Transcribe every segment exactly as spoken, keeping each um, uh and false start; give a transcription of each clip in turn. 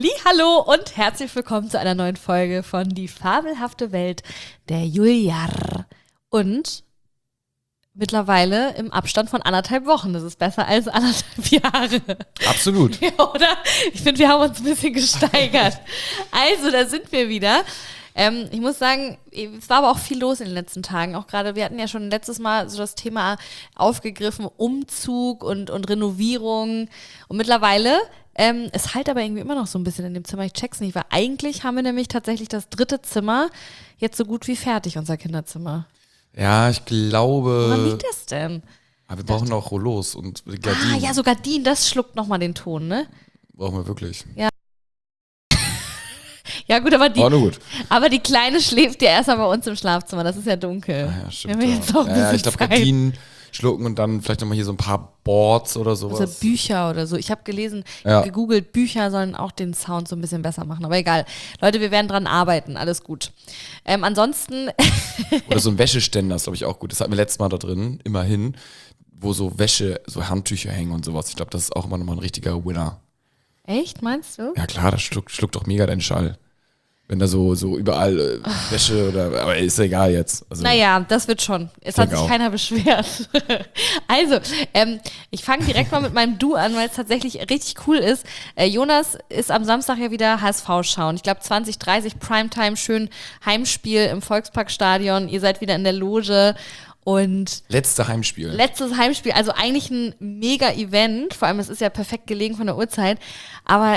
Hallo und herzlich willkommen zu einer neuen Folge von Die fabelhafte Welt der Juliar. Und mittlerweile im Abstand von anderthalb Wochen. Das ist besser als anderthalb Jahre. Absolut. Ja, oder? Ich finde, wir haben uns ein bisschen gesteigert. Also, da sind wir wieder. Ähm, ich muss sagen, es war aber auch viel los in den letzten Tagen. Auch gerade, wir hatten ja schon letztes Mal so das Thema aufgegriffen, Umzug und, und Renovierung. Und mittlerweile, ähm, es halt aber irgendwie immer noch so ein bisschen in dem Zimmer. Ich check's nicht, weil eigentlich haben wir nämlich tatsächlich das dritte Zimmer jetzt so gut wie fertig, unser Kinderzimmer. Ja, ich glaube. Woran liegt das denn? Aber wir brauchen auch Rollos und Gardinen. Ah, ja, so Gardinen, das schluckt nochmal den Ton, ne? Brauchen wir wirklich. Ja. Ja gut, aber die, oh, nur gut. aber die Kleine schläft ja erstmal bei uns im Schlafzimmer, das ist ja dunkel. Ah, ja, stimmt. Wir haben jetzt auch ein ja, ja, ich bisschen glaube, Gardinen schlucken und dann vielleicht nochmal hier so ein paar Boards oder sowas. Also Bücher oder so. Ich habe gelesen, Ja. gegoogelt, Bücher sollen auch den Sound so ein bisschen besser machen. Aber egal. Leute, wir werden dran arbeiten. Alles gut. Ähm, ansonsten. Oder so ein Wäscheständer ist, glaube ich, auch gut. Das hatten wir letztes Mal da drin, immerhin, wo so Wäsche, so Handtücher hängen und sowas. Ich glaube, das ist auch immer nochmal ein richtiger Winner. Echt, meinst du? Ja klar, das schluckt, schluckt doch mega deinen Schall. Wenn da so, so überall äh, Wäsche oder, aber ist ja egal jetzt. Also, Naja, das wird schon. Es hat sich auch. keiner beschwert. Also, ähm, ich fange direkt mal mit meinem Du an, weil es tatsächlich richtig cool ist. Äh, Jonas ist am Samstag ja wieder H S V schauen. Ich glaube zwanzig dreißig Primetime, schön Heimspiel im Volksparkstadion. Ihr seid wieder in der Loge. Und Letzte Heimspiel. letztes Heimspiel, also eigentlich ein Mega-Event. Vor allem, es ist ja perfekt gelegen von der Uhrzeit. Aber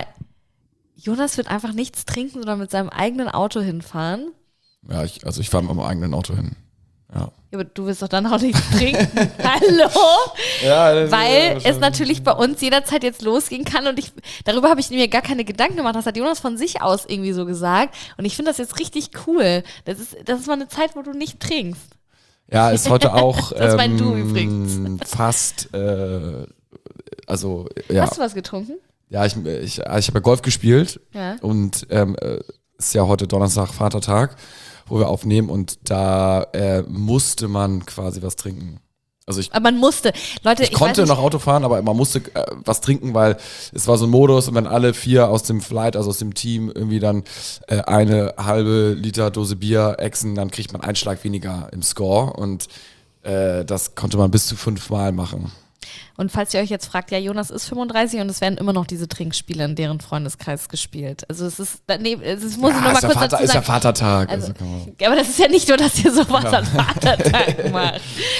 Jonas wird einfach nichts trinken, sondern mit seinem eigenen Auto hinfahren. Ja, ich, also ich fahre mit meinem eigenen Auto hin. Ja. Ja, aber du willst doch dann auch nichts trinken. Hallo? Ja, das Weil ist es natürlich bei uns jederzeit jetzt losgehen kann und ich, darüber habe ich mir gar keine Gedanken gemacht. Das hat Jonas von sich aus irgendwie so gesagt. Und ich finde das jetzt richtig cool. Das ist, das ist mal eine Zeit, wo du nicht trinkst. Ja, ist heute auch Das ist mein ähm, Du übrigens. fast, äh, also ja. Hast du was getrunken? Ja, ich, ich, also ich habe ja Golf gespielt Ja. und ähm, äh, ist ja heute Donnerstag Vatertag, wo wir aufnehmen und da äh, musste man quasi was trinken. Also ich, Aber man musste. Leute, ich, ich konnte weiß nicht, noch Auto fahren, aber man musste äh, was trinken, weil es war so ein Modus und wenn alle vier aus dem Flight, also aus dem Team, irgendwie dann äh, eine halbe Liter Dose Bier exen, dann kriegt man einen Schlag weniger im Score und äh, das konnte man bis zu fünfmal machen. Und falls ihr euch jetzt fragt, ja, Jonas ist fünfunddreißig und es werden immer noch diese Trinkspiele in deren Freundeskreis gespielt. Also es ist, nee, es muss ich nur mal ist, kurz der Vater, dazu ist sagen. ja Vatertag. Also, Also kann man- aber das ist ja nicht nur, dass ihr sowas Ja. an Vatertag macht.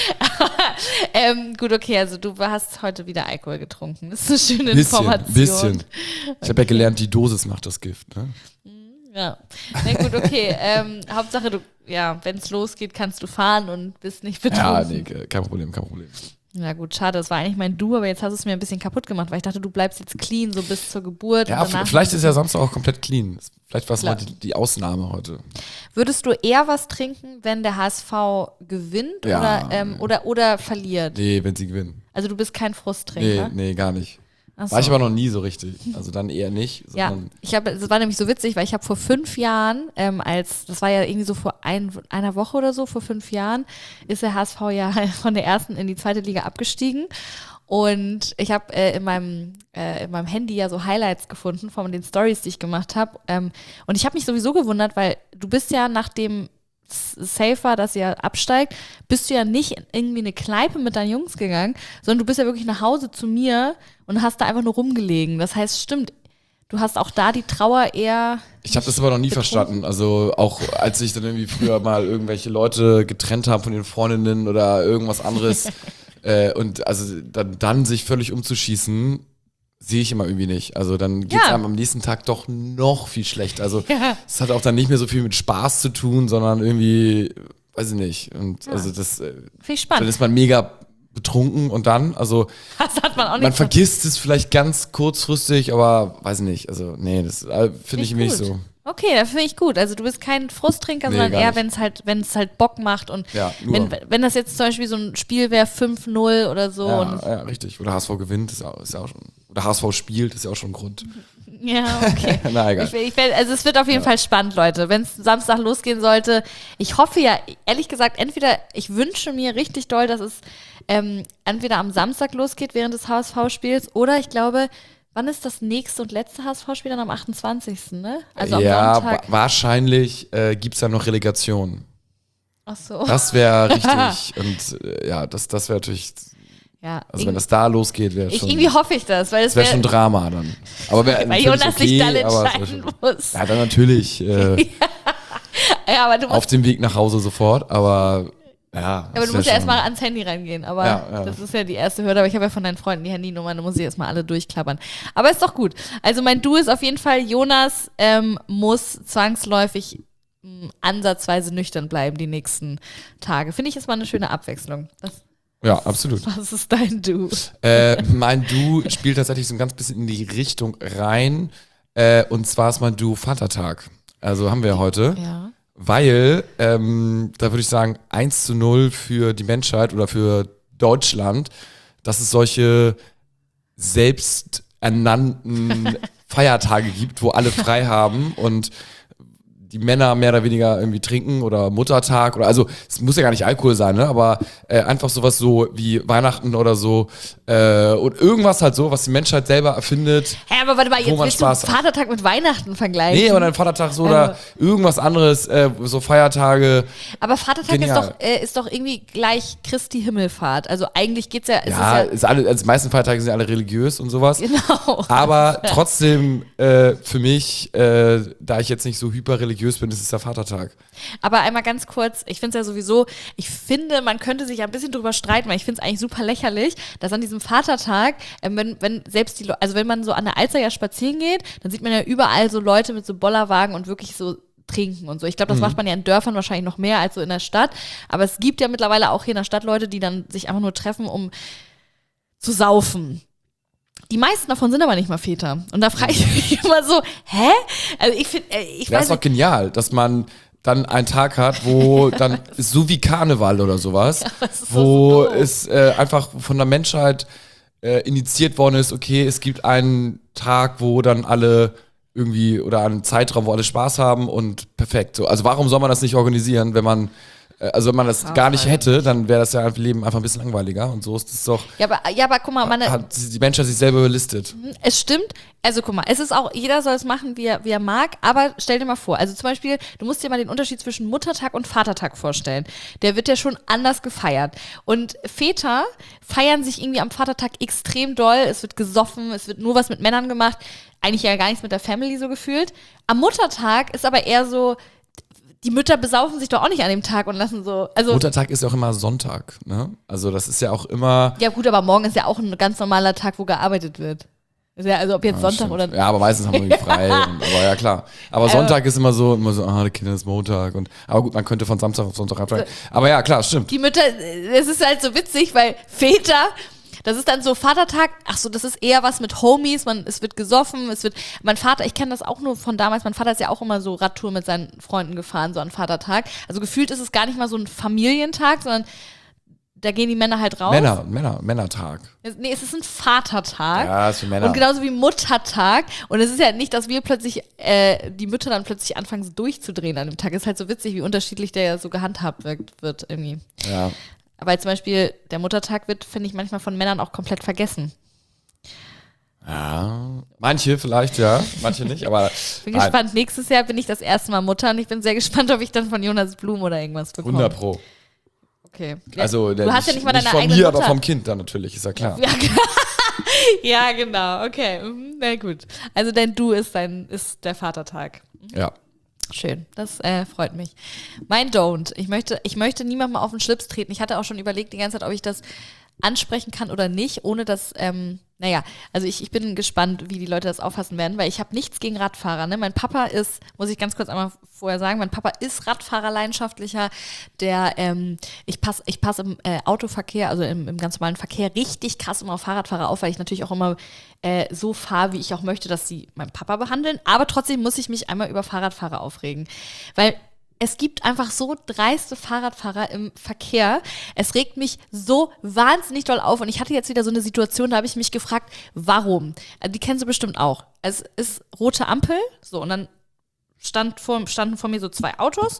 ähm, gut, okay, also du hast heute wieder Alkohol getrunken. Das ist eine schöne Bisschen, Information. bisschen. Ich habe ja gelernt, die Dosis macht das Gift. Ne? Ja, na gut, okay. ähm, Hauptsache, du, ja, wenn es losgeht, kannst du fahren und bist nicht betrunken. Ja, nee, kein Problem, kein Problem. Na gut, schade, das war eigentlich mein Du, aber jetzt hast du es mir ein bisschen kaputt gemacht, weil ich dachte, du bleibst jetzt clean, so bis zur Geburt. Ja, und danach vielleicht ist ja Samstag auch komplett clean. Vielleicht war es Klar. mal die, die Ausnahme heute. Würdest du eher was trinken, wenn der H S V gewinnt Ja. oder, ähm, oder, oder verliert? Nee, wenn sie gewinnen. Also du bist kein Nee, Frusttrinker? nee, gar nicht. Ach so. War ich aber noch nie so richtig. Also dann eher nicht. Ja, Sondern ich habe, es war nämlich so witzig, weil ich habe vor fünf Jahren, ähm, als, das war ja irgendwie so vor ein, einer Woche oder so, vor fünf Jahren, ist der H S V ja von der ersten in die zweite Liga abgestiegen. Und ich habe äh, in meinem äh, in meinem Handy ja so Highlights gefunden von den Stories, die ich gemacht habe. Ähm, und ich habe mich sowieso gewundert, weil du bist ja nach dem Safer, dass ihr absteigt, bist du ja nicht in irgendwie eine Kneipe mit deinen Jungs gegangen, sondern du bist ja wirklich nach Hause zu mir und hast da einfach nur rumgelegen. Das heißt, stimmt, du hast auch da die Trauer eher. ich habe das aber noch nie betrunken? verstanden. Also auch als ich dann irgendwie früher mal irgendwelche Leute getrennt habe von den Freundinnen oder irgendwas anderes äh, und also dann, dann sich völlig umzuschießen, sehe ich immer irgendwie nicht. Also dann geht es Ja. einem am nächsten Tag doch noch viel schlechter. Also Ja. es hat auch dann nicht mehr so viel mit Spaß zu tun, sondern irgendwie, weiß ich nicht. Und Ja. also das, äh, Finde ich dann spannend. ist man mega betrunken und dann, also Das hat man auch nicht. man vergisst es vielleicht ganz kurzfristig, aber weiß nicht. Also nee, das äh, finde ich irgendwie nicht gut. so. Okay, das finde ich gut. Also du bist kein Frusttrinker, Nee, sondern gar eher, nicht. wenn es halt, wenn es halt Bock macht und Ja, nur. wenn, wenn das jetzt zum Beispiel so ein Spiel wäre, fünf null oder so. Ja, Und, ja, richtig. Oder H S V gewinnt, ist ja, ist ja auch schon. Oder H S V spielt, ist ja auch schon ein Grund. ja, okay. Na egal. Ich, will- ich, will- also es wird auf jeden Fall spannend, Leute. Wenn es Samstag losgehen sollte, ich hoffe ja, ehrlich gesagt, entweder, ich wünsche mir richtig doll, dass es ähm, entweder am Samstag losgeht während des H S V-Spiels oder ich glaube, wann ist das nächste und letzte H S V-Spiel? Dann am achtundzwanzigsten, ne? Also am ja, Sonntag. wa- wahrscheinlich äh, gibt es dann noch Relegation. Ach so. Das wäre richtig. Und äh, ja, das, das wäre natürlich, ja, also wenn das da losgeht, wäre ich, schon, irgendwie hoffe ich das, weil es das wäre wär, schon Drama dann. Aber wär, weil natürlich Jonas okay, sich dann aber es entscheiden wär- muss. Ja, dann natürlich äh, Ja, aber du musst, auf dem Weg nach Hause sofort, aber ja. aber das du wär musst ja schon- erstmal ans Handy rangehen. Aber Ja, ja. das ist ja die erste Hürde. Aber ich habe ja von deinen Freunden die Handynummern, da muss ich erstmal alle durchklappern. Aber ist doch gut. Also mein Du ist auf jeden Fall, Jonas ähm, muss zwangsläufig mh, ansatzweise nüchtern bleiben die nächsten Tage. Finde ich, ist mal eine schöne Abwechslung. Das, Ja, absolut. was ist dein Du? Äh, mein Du spielt tatsächlich so ein ganz bisschen in die Richtung rein. Äh, und zwar ist mein Du Vatertag. Also haben wir ja heute. Ja. Weil, ähm, da würde ich sagen, eins zu null für die Menschheit oder für Deutschland, dass es solche selbsternannten Feiertage gibt, wo alle frei haben und die Männer mehr oder weniger irgendwie trinken oder Muttertag oder also es muss ja gar nicht Alkohol sein, ne? Aber äh, einfach sowas so wie Weihnachten oder so äh, und irgendwas halt so, was die Menschheit selber erfindet. Hä, aber warte mal, Wo jetzt man willst du Spaß hat. Vatertag mit Weihnachten vergleichen. Nee, aber dann Vatertag so oder irgendwas anderes, äh, so Feiertage. Aber Vatertag ist Genial. doch, äh, ist doch irgendwie gleich Christi Himmelfahrt. Also eigentlich geht's ja, es Ja, ist ist alle, also die meisten Feiertage sind ja alle religiös und sowas. ja genau. Aber trotzdem äh, für mich, äh, da ich jetzt nicht so hyperreligiös bin, ist es der Vatertag. Aber einmal ganz kurz, ich finde es ja sowieso, ich finde, man könnte sich ja ein bisschen drüber streiten, weil ich finde es eigentlich super lächerlich, dass an diesem Vatertag, ähm, wenn, wenn selbst die, Le- also wenn man so an der Alster ja spazieren geht, dann sieht man ja überall so Leute mit so Bollerwagen und wirklich so trinken und so. Ich glaube, das macht man ja in Dörfern wahrscheinlich noch mehr als so in der Stadt. Aber es gibt ja mittlerweile auch hier in der Stadt Leute, die dann sich einfach nur treffen, um zu saufen. Die meisten davon sind aber nicht mal Väter. Und da frage ich mich immer so, hä? Also ich finde, ich Das weiß ist doch nicht, genial, dass man dann einen Tag hat, wo dann ist so wie Karneval oder sowas, das ist wo so doof. es äh, einfach von der Menschheit äh, initiiert worden ist, okay, es gibt einen Tag, wo dann alle irgendwie oder einen Zeitraum, wo alle Spaß haben und perfekt. So, also warum soll man das nicht organisieren, wenn man äh, also wenn man das gar nicht hätte, dann wäre das ja im Leben einfach ein bisschen langweiliger und so ist es doch, ja, aber, ja, aber guck mal, meine, hat die Menschheit sich selber überlistet. es stimmt. Also guck mal, es ist auch, jeder soll es machen, wie er, wie er mag, aber stell dir mal vor, also zum Beispiel, du musst dir mal den Unterschied zwischen Muttertag und Vatertag vorstellen. Der wird ja schon anders gefeiert. Und Väter feiern sich irgendwie am Vatertag extrem doll, es wird gesoffen, es wird nur was mit Männern gemacht, eigentlich ja gar nichts mit der Family so gefühlt. Am Muttertag ist aber eher so, die Mütter besaufen sich doch auch nicht an dem Tag und lassen so, also Muttertag ist ja auch immer Sonntag, ne? Also das ist ja auch immer. ja gut, aber morgen ist ja auch ein ganz normaler Tag, wo gearbeitet wird. Ist ja, also ob jetzt Ja, Sonntag stimmt. oder Ja, aber meistens haben wir irgendwie frei. und, aber ja, klar. Aber Sonntag ist immer so, immer so, ah, die Kinder ist Montag. Und, aber gut, man könnte von Samstag auf Sonntag absteigen. Aber ja, klar, stimmt. die Mütter, es ist halt so witzig, weil Väter, das ist dann so Vatertag, ach so, das ist eher was mit Homies, man, es wird gesoffen, es wird, mein Vater, ich kenne das auch nur von damals, mein Vater ist ja auch immer so Radtour mit seinen Freunden gefahren, so an Vatertag. Also gefühlt ist es gar nicht mal so ein Familientag, sondern da gehen die Männer halt raus. Männer, Männer, Männertag. Es- Nee, es ist ein Vatertag. Ja, ist für Männer. Und genauso wie Muttertag. Und es ist ja nicht, dass wir plötzlich, äh, die Mütter dann plötzlich anfangen, so durchzudrehen an dem Tag. Es ist halt so witzig, wie unterschiedlich der ja so gehandhabt wird, wird irgendwie. Ja. Weil zum Beispiel der Muttertag wird, finde ich, manchmal von Männern auch komplett vergessen. ja. Manche vielleicht, ja. Manche nicht, aber. Bin nein, gespannt. Nächstes Jahr bin ich das erste Mal Mutter und ich bin sehr gespannt, ob ich dann von Jonas Blum oder irgendwas bekomme. hundert Pro. Okay. Also, du hast ja nicht mal deine von eigene mir, Mutter. aber vom Kind dann natürlich, ist ja klar. Ja, ja, genau. Okay. Mhm, na gut. Also dein Du ist dein, ist der Vatertag. Ja. Schön, das äh, freut mich. Mein Don't. Ich möchte, ich möchte niemandem auf den Schlips treten. Ich hatte auch schon überlegt die ganze Zeit, ob ich das ansprechen kann oder nicht, ohne dass, ähm, naja, also ich, ich bin gespannt, wie die Leute das auffassen werden, weil ich habe nichts gegen Radfahrer. Ne? Mein Papa ist, muss ich ganz kurz einmal vorher sagen, mein Papa ist Radfahrer leidenschaftlicher, der, ähm, ich passe ich pass im äh, Autoverkehr, also im, im ganz normalen Verkehr richtig krass immer auf Fahrradfahrer auf, weil ich natürlich auch immer äh, so fahre, wie ich auch möchte, dass sie meinen Papa behandeln, aber trotzdem muss ich mich einmal über Fahrradfahrer aufregen, weil es gibt einfach so dreiste Fahrradfahrer im Verkehr. Es regt mich so wahnsinnig doll auf. Und ich hatte jetzt wieder so eine Situation, da habe ich mich gefragt, warum? Also die kennst du bestimmt auch. Es ist rote Ampel, so, und dann stand vor, standen vor mir so zwei Autos.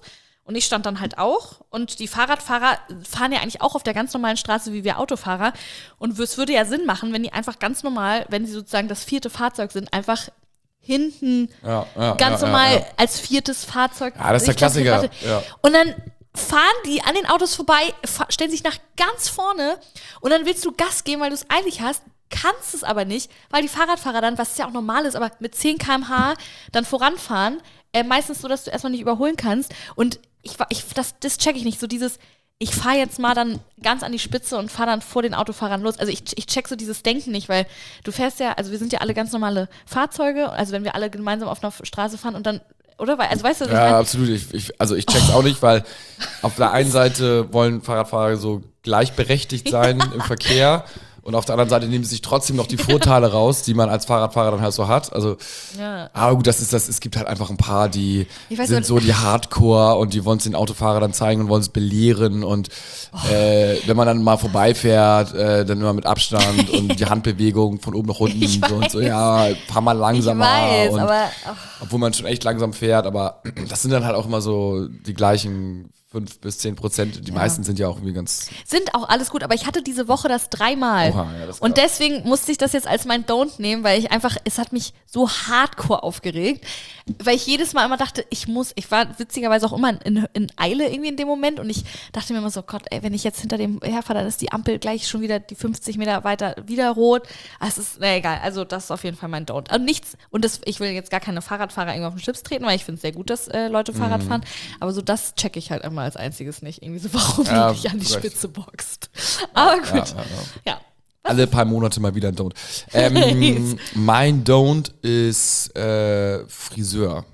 Und ich stand dann halt auch und die Fahrradfahrer fahren ja eigentlich auch auf der ganz normalen Straße wie wir Autofahrer und es würde ja Sinn machen, wenn die einfach ganz normal, wenn sie sozusagen das vierte Fahrzeug sind, einfach hinten ja, ja, ganz ja, normal ja, ja. als viertes Fahrzeug. Ja, das ist der Klassiker. Ja. Und dann fahren die an den Autos vorbei, stellen sich nach ganz vorne und dann willst du Gas geben, weil du es eilig hast, kannst es aber nicht, weil die Fahrradfahrer dann, was ja auch normal ist, aber mit zehn Kilometer pro Stunde dann voranfahren, äh, meistens so, dass du erstmal nicht überholen kannst und ich, ich das, das check ich nicht, so dieses, ich fahre jetzt mal dann ganz an die Spitze und fahre dann vor den Autofahrern los. Also ich, ich check so dieses Denken nicht, weil du fährst ja, also wir sind ja alle ganz normale Fahrzeuge, also wenn wir alle gemeinsam auf einer Straße fahren und dann, oder? Also weißt du, was ich Ja, mein? absolut. Ich, ich, also ich check's oh. auch nicht, weil auf der einen Seite wollen Fahrradfahrer so gleichberechtigt sein ja. im Verkehr. Und auf der anderen Seite nehmen sie sich trotzdem noch die Vorteile raus, die man als Fahrradfahrer dann halt so hat. Also, ja. aber gut, das ist das. Es gibt halt einfach ein paar, die sind nicht. so die Hardcore und die wollen es den Autofahrer dann zeigen und wollen es belehren. Und oh. äh, wenn man dann mal vorbeifährt, äh, dann immer mit Abstand und die Handbewegung von oben nach unten so und so. Ja, fahr mal langsamer. Ich weiß, und, aber, oh. Obwohl man schon echt langsam fährt, aber das sind dann halt auch immer so die gleichen fünf bis zehn Prozent. Die ja. meisten sind ja auch irgendwie ganz... Sind auch alles gut, aber ich hatte diese Woche das dreimal. Oha, ja, das und deswegen musste ich das jetzt als mein Don't nehmen, weil ich einfach, es hat mich so hardcore aufgeregt, weil ich jedes Mal immer dachte, ich muss, ich war witzigerweise auch immer in, in Eile irgendwie in dem Moment und ich dachte mir immer so, Gott, ey, wenn ich jetzt hinter dem herfahre, dann ist die Ampel gleich schon wieder die fünfzig Meter weiter wieder rot. Es ist, na egal, also das ist auf jeden Fall mein Don't. Und nichts, und das, ich will jetzt gar keine Fahrradfahrer irgendwo auf den Schlips treten, weil ich finde es sehr gut, dass äh, Leute Fahrrad mhm. fahren, aber so das checke ich halt immer als einziges nicht. Irgendwie so, warum ja, du dich an die recht. Spitze boxt. Aber gut. Ja, ja, ja. ja. Alle paar Monate mal wieder ein Don't. Ähm, mein Don't ist äh, Friseur.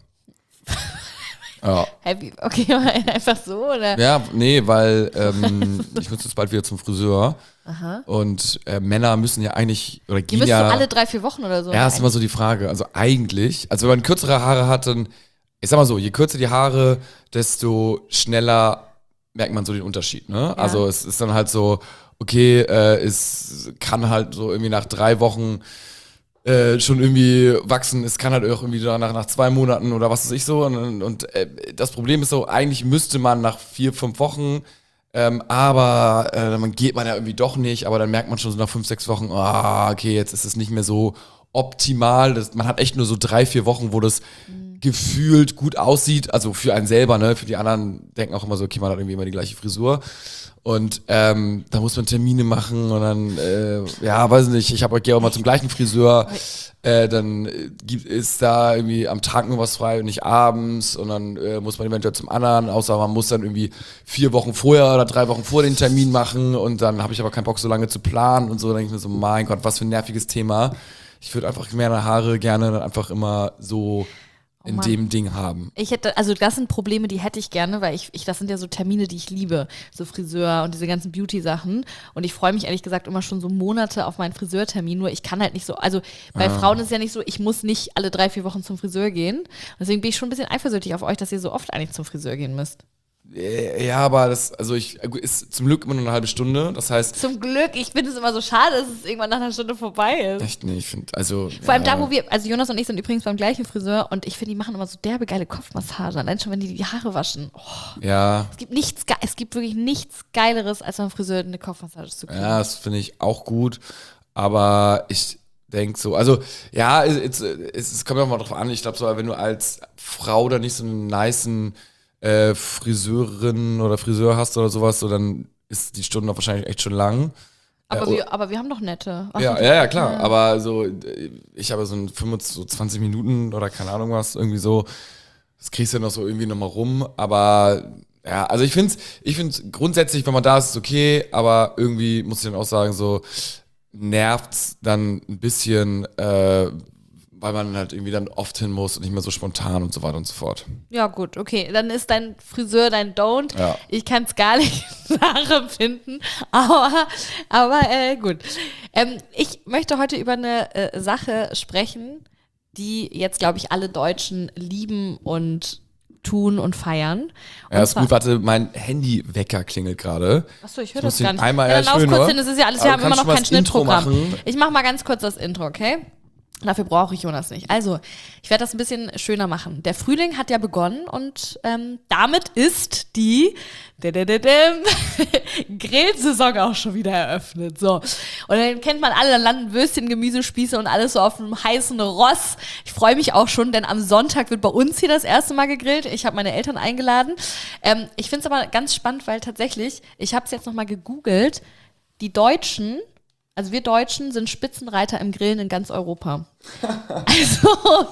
Ja. Happy. Okay, einfach so, oder? Ja, nee, weil ähm, ich muss jetzt bald wieder zum Friseur. Aha. Und äh, Männer müssen ja eigentlich, oder gehen ja... Die müssen so alle drei, vier Wochen oder so. Ja, ist immer so die Frage. Also eigentlich, also wenn man kürzere Haare hat, dann, ich sag mal so, je kürzer die Haare, desto schneller merkt man so den Unterschied, ne? Ja. Also es ist dann halt so, okay, äh, es kann halt so irgendwie nach drei Wochen äh, schon irgendwie wachsen, es kann halt auch irgendwie danach nach zwei Monaten oder was weiß ich so und, und äh, das Problem ist so, eigentlich müsste man nach vier, fünf Wochen, ähm, aber äh, dann geht man ja irgendwie doch nicht, aber dann merkt man schon so nach fünf, sechs Wochen, ah, okay, jetzt ist es nicht mehr so optimal, das, man hat echt nur so drei, vier Wochen, wo das mhm. gefühlt gut aussieht, also für einen selber, ne, für die anderen denken auch immer so, okay, man hat irgendwie immer die gleiche Frisur und ähm, da muss man Termine machen und dann, äh, ja, weiß nicht, ich habe gehe auch mal zum gleichen Friseur, äh, dann gibt, ist da irgendwie am Tag nur was frei und nicht abends und dann äh, muss man eventuell zum anderen, außer man muss dann irgendwie vier Wochen vorher oder drei Wochen vor den Termin machen und dann habe ich aber keinen Bock, so lange zu planen und so, dann denke ich mir so, mein Gott, was für ein nerviges Thema. Ich würde einfach meine Haare gerne dann einfach immer so in oh dem Ding haben. Ich hätte, also das sind Probleme, die hätte ich gerne, weil ich, ich, das sind ja so Termine, die ich liebe, so Friseur und diese ganzen Beauty-Sachen und ich freue mich ehrlich gesagt immer schon so Monate auf meinen Friseurtermin, nur ich kann halt nicht so, also bei ah. Frauen ist es ja nicht so, ich muss nicht alle drei, vier Wochen zum Friseur gehen, deswegen bin ich schon ein bisschen eifersüchtig auf euch, dass ihr so oft eigentlich zum Friseur gehen müsst. Ja, aber das, also ich, ist zum Glück immer nur eine halbe Stunde, das heißt... Zum Glück, ich finde es immer so schade, dass es irgendwann nach einer Stunde vorbei ist. Echt nicht, ich finde, also... Vor ja. allem da, wo wir, also Jonas und ich sind übrigens beim gleichen Friseur und ich finde, die machen immer so derbe geile Kopfmassage, allein schon, wenn die die Haare waschen. Oh. Ja. Es gibt nichts, es gibt wirklich nichts Geileres, als beim Friseur eine Kopfmassage zu kriegen. Ja, das finde ich auch gut, aber ich denke so, also, ja, es, es, es kommt auch mal drauf an, ich glaube so, wenn du als Frau da nicht so einen nicen Äh, Friseurin oder Friseur hast oder sowas, so dann ist die Stunde auch wahrscheinlich echt schon lang. Aber, äh, wir, aber wir haben doch nette. Ja, ja, ja, klar. Ja. Aber so, ich habe so ein fünfundzwanzig, so zwanzig Minuten oder keine Ahnung was, irgendwie so, das kriegst du ja noch so irgendwie nochmal rum. Aber ja, also ich finde es ich find's grundsätzlich, wenn man da ist, ist okay, aber irgendwie muss ich dann auch sagen, so nervt's dann ein bisschen, äh, weil man halt irgendwie dann oft hin muss und nicht mehr so spontan und so weiter und so fort. Ja gut, okay, dann ist dein Friseur dein Don't. Ja. Ich kann es gar nicht nachempfinden, aber, aber äh, gut. Ähm, ich möchte heute über eine äh, Sache sprechen, die jetzt, glaube ich, alle Deutschen lieben und tun und feiern. Und ja, ist gut, warte, mein Handywecker klingelt gerade. Achso, ich höre das gar nicht. Einmal, ja, ja, dann lauf kurz hin, das ist ja alles, wir haben immer noch kein Schnittprogramm. Machen. Ich mache mal ganz kurz das Intro, okay? Dafür brauche ich Jonas nicht. Also, ich werde das ein bisschen schöner machen. Der Frühling hat ja begonnen und ähm, damit ist die Grillsaison auch schon wieder eröffnet. So. Und dann kennt man alle, dann landen Würstchen, Gemüsespieße und alles so auf einem heißen Ross. Ich freue mich auch schon, denn am Sonntag wird bei uns hier das erste Mal gegrillt. Ich habe meine Eltern eingeladen. Ähm, ich finde es aber ganz spannend, weil tatsächlich, ich habe es jetzt nochmal gegoogelt, die Deutschen, also wir Deutschen sind Spitzenreiter im Grillen in ganz Europa. Also,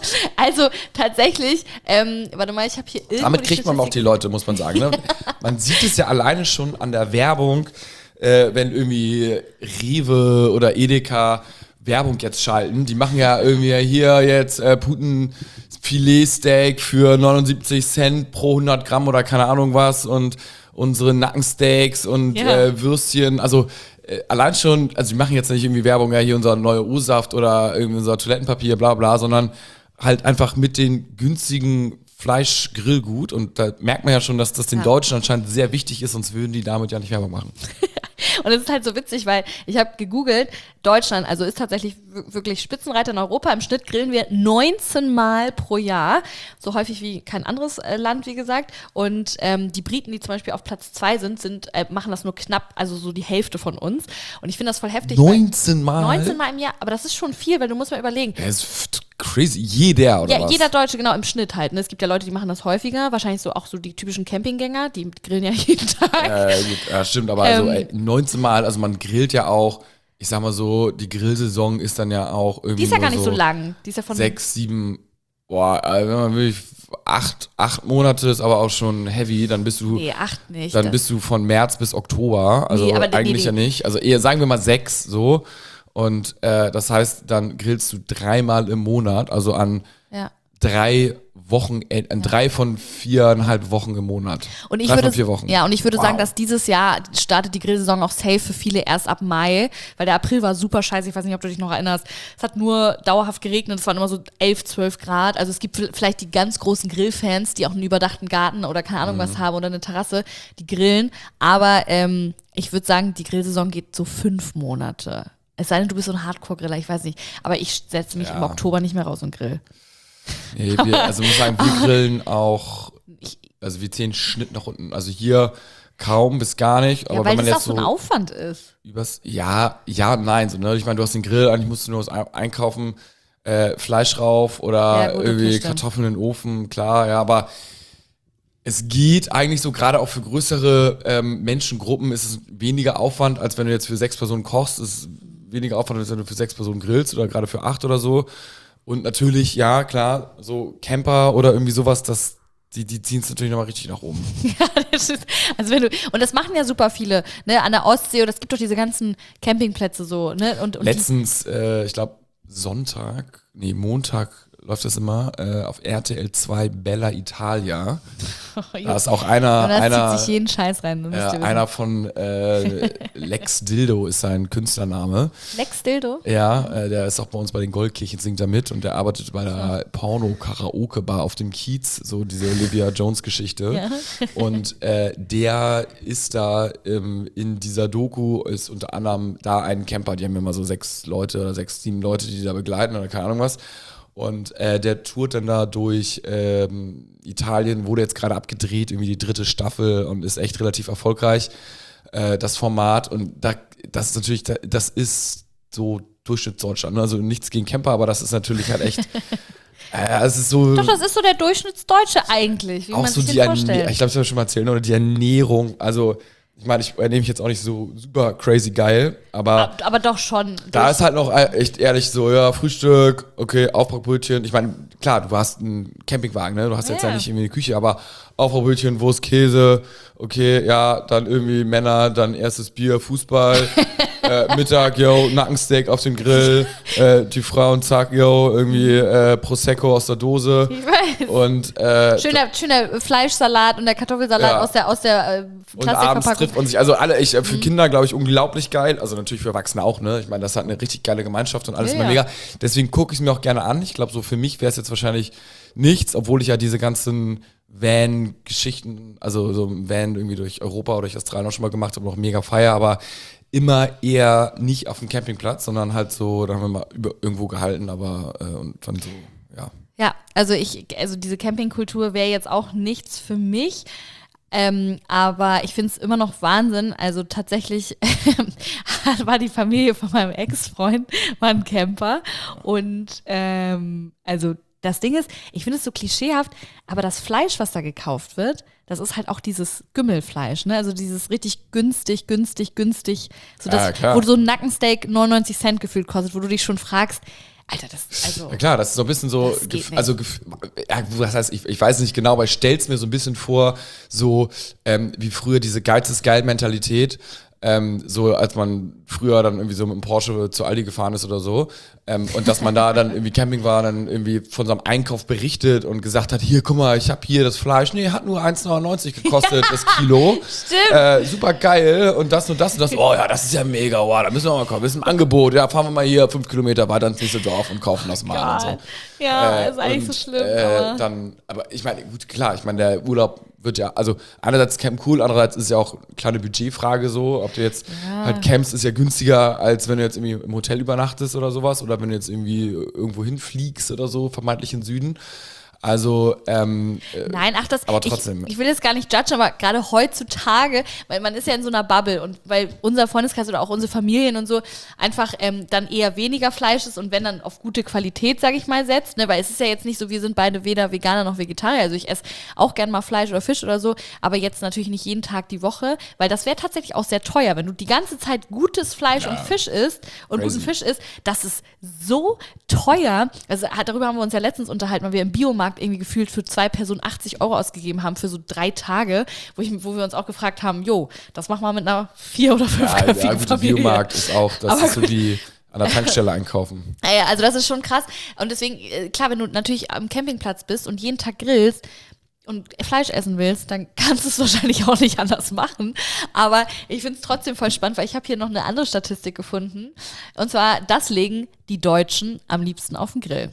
also tatsächlich, ähm, warte mal, ich habe hier irgendwo Damit kriegt man auch die Leute, muss man sagen. Ne? Man sieht es ja alleine schon an der Werbung, äh, wenn irgendwie Rewe oder Edeka Werbung jetzt schalten. Die machen ja irgendwie hier jetzt äh, Putin Filetsteak für neunundsiebzig Cent pro hundert Gramm oder keine Ahnung was und unsere Nackensteaks und Ja. äh, Würstchen, also äh, allein schon, also die machen jetzt nicht irgendwie Werbung, ja hier unser neuer O-Saft oder irgendwie unser Toilettenpapier, bla bla, sondern halt einfach mit den günstigen Fleischgrillgut und da merkt man ja schon, dass das den Ja. Deutschen anscheinend sehr wichtig ist, sonst würden die damit ja nicht Werbung machen. Und es ist halt so witzig, weil ich habe gegoogelt, Deutschland, also ist tatsächlich w- wirklich Spitzenreiter in Europa. Im Schnitt grillen wir neunzehn Mal pro Jahr, so häufig wie kein anderes äh, Land, wie gesagt. Und ähm, die Briten, die zum Beispiel auf Platz zwei sind, sind äh, machen das nur knapp, also so die Hälfte von uns. Und ich finde das voll heftig. neunzehn Mal? Weil neunzehn Mal im Jahr, aber das ist schon viel, weil du musst mal überlegen. Das ist f- crazy. Jeder, oder Ja, was? jeder Deutsche, genau, im Schnitt halt. Ne? Es gibt ja Leute, die machen das häufiger, wahrscheinlich so auch so die typischen Campinggänger, die grillen ja jeden Tag. Äh, gut, ja, stimmt, aber also, Ähm, ey, neunzehn Mal, also man grillt ja auch, ich sag mal so, die Grillsaison ist dann ja auch irgendwie Die ist ja gar nur nicht so lang. Die ist ja von sechs, sieben, boah, also wenn man wirklich acht, acht Monate ist aber auch schon heavy, dann bist du, Nee, acht nicht. dann Das- bist du von März bis Oktober, also Nee, aber nee, eigentlich nee. ja nicht, also eher sagen wir mal sechs so und äh, das heißt, dann grillst du dreimal im Monat, also an ja. drei Wochen, äh, an drei von viereinhalb Wochen im Monat. Und ich drei würde, von vier Wochen. Ja, und ich würde Wow. sagen, dass dieses Jahr startet die Grillsaison auch safe für viele erst ab Mai, weil der April war super scheiße. Ich weiß nicht, ob du dich noch erinnerst. Es hat nur dauerhaft geregnet. Es waren immer so elf, zwölf Grad. Also es gibt vielleicht die ganz großen Grillfans, die auch einen überdachten Garten oder keine Ahnung Mhm. was haben oder eine Terrasse, die grillen. Aber ähm, ich würde sagen, die Grillsaison geht so fünf Monate. Es sei denn, du bist so ein Hardcore-Griller, ich weiß nicht. Aber ich setze mich Ja. im Oktober nicht mehr raus und grill. Nee, wir, also muss sagen, wir grillen auch, also wir ziehen Schnitt nach unten. Also hier kaum bis gar nicht. Aber Ja, weil wenn man das auch jetzt so ein so Aufwand ist. übers, ja, ja, und nein, so, ne? Ich meine, du hast den Grill, eigentlich musst du nur was ein- einkaufen, äh, Fleisch rauf oder Ja, gut, okay, irgendwie stimmt. Kartoffeln in den Ofen, klar, ja, aber es geht eigentlich so, gerade auch für größere ähm, Menschengruppen ist es weniger Aufwand, als wenn du jetzt für sechs Personen kochst. Es ist weniger Aufwand, als wenn du für sechs Personen grillst oder gerade für acht oder so. Und natürlich, ja, klar, so Camper oder irgendwie sowas, das, die, die ziehen es natürlich nochmal richtig nach oben. Ja, das ist, also wenn du, und das machen ja super viele, ne, an der Ostsee, oder es gibt doch diese ganzen Campingplätze so, ne, und, und Letztens, äh, ich glaube, Sonntag, nee, Montag läuft das immer, äh, auf R T L zwei Bella Italia. die, Da ist auch einer, Jonas einer, zieht sich jeden Scheiß rein. Das müsst ja, ihr wissen. einer von äh, Lex Dildo ist sein Künstlername. Lex Dildo? Ja, äh, der ist auch bei uns bei den Goldkirchen, singt da mit und der arbeitet bei der Porno-Karaoke-Bar auf dem Kiez, so diese Olivia Jones-Geschichte. Ja. Und äh, der ist da ähm, in dieser Doku, ist unter anderem da ein Camper, die haben immer so sechs Leute oder sechs, sieben Leute, die da begleiten oder keine Ahnung was. Und äh, der tourt dann da durch ähm, Italien, wurde jetzt gerade abgedreht, irgendwie die dritte Staffel und ist echt relativ erfolgreich, äh, das Format. Und da, das ist natürlich, das ist so Durchschnittsdeutschland, ne? Also nichts gegen Camper, aber das ist natürlich halt echt, äh, es ist so, Doch, das ist so der Durchschnittsdeutsche eigentlich, wie auch man so sich die den Ernährung, vorstellt. ich glaube, das habe ich schon mal erzählt, oder die Ernährung, also ich meine, ich ernehme mich jetzt auch nicht so super crazy geil, aber aber, aber doch schon. da ist halt noch echt ehrlich so, ja, Frühstück, okay, Aufbackbrötchen. Ich meine, klar, du hast einen Campingwagen, ne? Du hast jetzt Ja. ja nicht irgendwie eine Küche, aber Aufbackbrötchen, Wurst, Käse, okay, ja, dann irgendwie Männer, dann erstes Bier, Fußball, äh, Mittag, yo, Nackensteak auf dem Grill, äh, die Frauen, zack, yo, irgendwie äh, Prosecco aus der Dose Ich weiß. und äh, Schöner, schöner Fleischsalat und der Kartoffelsalat Ja. aus der, aus der äh, und abends Plastikverpackung. trifft man sich, also alle, ich, äh, Mhm. für Kinder glaube ich unglaublich geil, also natürlich für Erwachsene auch, ne? Ich meine, das hat eine richtig geile Gemeinschaft und alles Ja, immer ja. mega. Deswegen gucke ich es mir auch gerne an. Ich glaube, so für mich wäre es jetzt wahrscheinlich nichts, obwohl ich ja diese ganzen Van-Geschichten, also so ein Van irgendwie durch Europa oder durch Australien auch schon mal gemacht habe, noch mega feier, aber immer eher nicht auf dem Campingplatz, sondern halt so, da haben wir mal über, irgendwo gehalten, aber äh, und dann so, ja. Ja, also ich, also diese Campingkultur wäre jetzt auch nichts für mich. Ähm, aber ich finde es immer noch Wahnsinn. Also tatsächlich war die Familie von meinem Ex-Freund, war ein Camper. Und ähm, also das Ding ist, ich finde es so klischeehaft, aber das Fleisch, was da gekauft wird, das ist halt auch dieses Gümmelfleisch, ne? Also dieses richtig günstig, günstig, günstig, so das, ja, wo so ein Nackensteak neunundneunzig Cent gefühlt kostet, wo du dich schon fragst, Alter, das, also. Ja klar, das ist so ein bisschen so, gef- also, gef- ja, was heißt, ich, ich weiß nicht genau, aber ich stell's mir so ein bisschen vor, so ähm, wie früher diese Geiz ist geil Mentalität, ähm, so als man früher dann irgendwie so mit dem Porsche zu Aldi gefahren ist oder so, ähm, und dass man da dann irgendwie Camping war, dann irgendwie von seinem Einkauf berichtet und gesagt hat, hier, guck mal, ich habe hier das Fleisch, nee, hat nur eins neunundneunzig gekostet, das Kilo. Stimmt. Äh, super geil und das und das und das, oh ja, das ist ja mega, wow, da müssen wir mal kommen, das ist ein Angebot, ja, fahren wir mal hier fünf Kilometer weiter ins nächste Dorf und kaufen das mal und so. Ja, Äh, ist eigentlich und, so schlimm. Äh, aber. dann, aber ich meine, gut, klar, ich meine, der Urlaub wird ja, also einerseits Camp cool, andererseits ist ja auch eine kleine Budgetfrage so, ob du jetzt Ja. halt campst, ist ja günstiger, als wenn du jetzt irgendwie im Hotel übernachtest oder sowas oder wenn du jetzt irgendwie irgendwo hinfliegst oder so, vermeintlich in den Süden. Also, ähm, äh, Nein, ach, das, aber trotzdem. Ich, ich will jetzt gar nicht judgen, aber gerade heutzutage, weil man ist ja in so einer Bubble und weil unser Freundeskreis oder auch unsere Familien und so einfach ähm, dann eher weniger Fleisch ist und wenn dann auf gute Qualität, sage ich mal, setzt, ne, weil es ist ja jetzt nicht so, wir sind beide weder Veganer noch Vegetarier, also ich esse auch gern mal Fleisch oder Fisch oder so, aber jetzt natürlich nicht jeden Tag die Woche, weil das wäre tatsächlich auch sehr teuer, wenn du die ganze Zeit gutes Fleisch Ja. und Fisch isst und Crazy. guten Fisch isst, das ist so teuer, also hat, darüber haben wir uns ja letztens unterhalten, weil wir im Biomarkt irgendwie gefühlt für zwei Personen achtzig Euro ausgegeben haben für so drei Tage, wo, ich, wo wir uns auch gefragt haben, jo, das machen wir mit einer vier- oder ja, fünfköpfigen ja, gut, der Familie. Biomarkt ist auch, das Aber ist so wie an der Tankstelle einkaufen. Ja, also das ist schon krass und deswegen, äh, klar, wenn du natürlich am Campingplatz bist und jeden Tag grillst und Fleisch essen willst, dann kannst du es wahrscheinlich auch nicht anders machen. Aber ich finde es trotzdem voll spannend, weil ich habe hier noch eine andere Statistik gefunden. Und zwar, das legen die Deutschen am liebsten auf den Grill.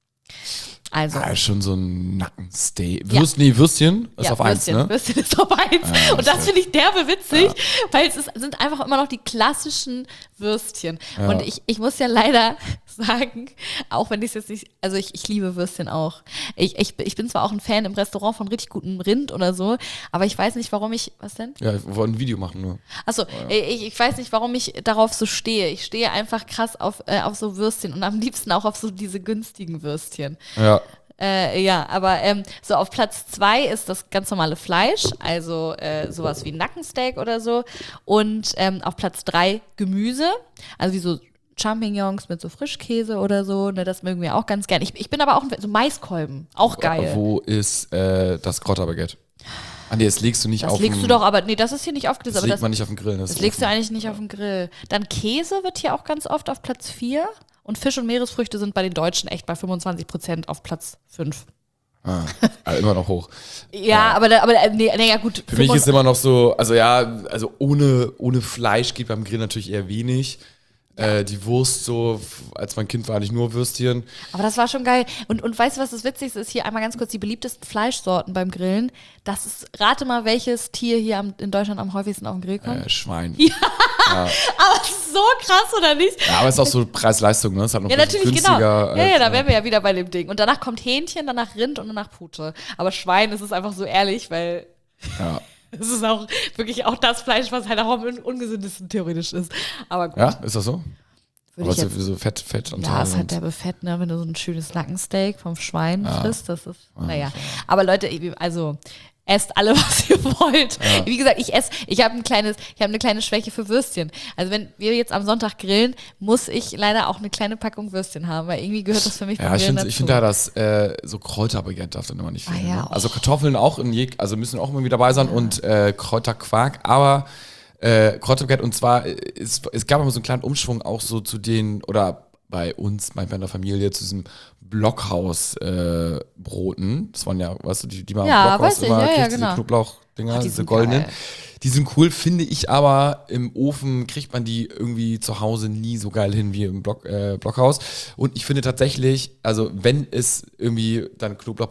Also. Ah, schon so ein Nackensteak. Ja. Würst, nee, Würstchen ist Ja, auf eins, Würstchen, ne? Würstchen ist auf eins. Ja, und das finde ich derbe witzig, weil es ist, sind einfach immer noch die klassischen Würstchen. Ja. Und ich, ich muss ja leider sagen, auch wenn ich es jetzt nicht, also ich, ich liebe Würstchen auch. Ich, ich, ich bin zwar auch ein Fan im Restaurant von richtig gutem Rind oder so, aber ich weiß nicht, warum ich, was denn? Ja, wir wollen ein Video machen nur. Achso, ich, ich weiß nicht, warum ich darauf so stehe. Ich stehe einfach krass auf, äh, auf so Würstchen und am liebsten auch auf so diese günstigen Würstchen. Ja. Äh, ja, aber ähm, so auf Platz zwei ist das ganz normale Fleisch, also äh, sowas wie Nackensteak oder so. Und ähm, auf Platz drei Gemüse, also wie so Champignons mit so Frischkäse oder so, ne, das mögen wir auch ganz gern. Ich, ich bin aber auch ein- so Maiskolben, auch geil. Wo ist äh, das Kräuterbaguette? Ah nee, das legst du nicht Das auf legst den, du doch, aber nee, das ist hier nicht aufgelistet. das Aber legt das, man nicht auf den Grill. Das, das ist legst du offen. eigentlich nicht auf den Grill. Dann Käse wird hier auch ganz oft auf Platz vier. Und Fisch und Meeresfrüchte sind bei den Deutschen echt bei fünfundzwanzig Prozent auf Platz fünf. Ah, ah, immer noch hoch. Ja, aber, da- aber äh, nee, nee, ja gut. Für mich ist immer noch so, also ja, also ohne, ohne Fleisch geht beim Grill natürlich eher wenig. Äh, die Wurst so, f- als mein Kind war eigentlich nur Würstchen. Aber das war schon geil. Und, und weißt du, was das Witzigste ist? Hier einmal ganz kurz die beliebtesten Fleischsorten beim Grillen. Das ist, rate mal, welches Tier hier am, in Deutschland am häufigsten auf den Grill kommt. Äh, Schwein. Aber das ist so krass, oder nicht? Ja, aber es ist auch so Preis-Leistung, ne? Es hat noch Ja, ein bisschen natürlich, genau. günstiger. Ja, ja, da als, wären wir ja wieder bei dem Ding. Und danach kommt Hähnchen, danach Rind und danach Pute. Aber Schwein ist es einfach so ehrlich, weil ja. es ist auch wirklich auch das Fleisch, was halt auch am un- ungesündesten theoretisch ist. Aber gut, ja, ist das so? würde Aber ich so, jetzt... so Fett, Fett und Ja, ist halt derbe Fett, ne? Wenn du so ein schönes Nackensteak vom Schwein Ja. frisst, das ist, naja. Aber Leute, also esst alle, was ihr wollt. Ja. Wie gesagt, ich esse, ich habe ein kleines, ich habe eine kleine Schwäche für Würstchen. Also wenn wir jetzt am Sonntag grillen, muss ich leider auch eine kleine Packung Würstchen haben, weil irgendwie gehört das für mich beim Ja, ich Grillen finde ich dazu. find da das äh, so Kräuterbaguette darf dann immer nicht fehlen. Ah, ja, ne? oh. Also Kartoffeln auch in jeg also müssen auch immer wieder dabei sein und äh, Kräuterquark, aber äh, Kräuterbaguette und zwar äh, es, es gab immer so einen kleinen Umschwung auch so zu den oder bei uns, bei meiner Familie, zu diesem Blockhaus-Broten. Äh, Broten. Das waren ja, weißt du, die, die man Ja, im Blockhaus weiß ich, immer ja, ja, kriegt, diese genau. Knoblauch-Dinger, Ach, die diese sind goldenen. geil. Die sind cool, finde ich aber, im Ofen kriegt man die irgendwie zu Hause nie so geil hin wie im Block, äh, Blockhaus. Und ich finde tatsächlich, also wenn es irgendwie dann Knoblauchbrot